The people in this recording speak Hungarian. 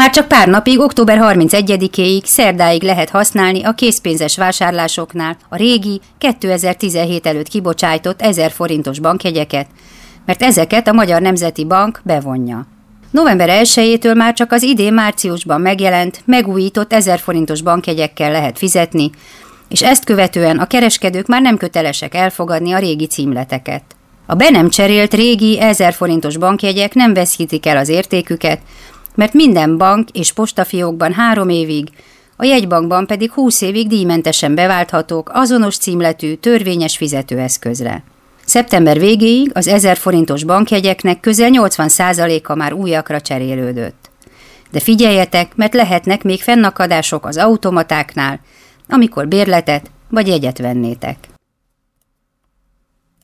Már csak pár napig, október 31-éig, szerdáig lehet használni a készpénzes vásárlásoknál a régi, 2017 előtt kibocsájtott 1000 forintos bankjegyeket, mert ezeket a Magyar Nemzeti Bank bevonja. November 1-től már csak az idén márciusban megjelent, megújított 1000 forintos bankjegyekkel lehet fizetni, és ezt követően a kereskedők már nem kötelesek elfogadni a régi címleteket. A be nem cserélt régi 1000 forintos bankjegyek nem veszítik el az értéküket, mert minden bank és postafiókban 3 évig, a jegybankban pedig 20 évig díjmentesen beválthatók azonos címletű, törvényes fizetőeszközre. Szeptember végéig az 1000 forintos bankjegyeknek közel 80%-a már újakra cserélődött. De figyeljetek, mert lehetnek még fennakadások az automatáknál, amikor bérletet vagy jegyet vennétek.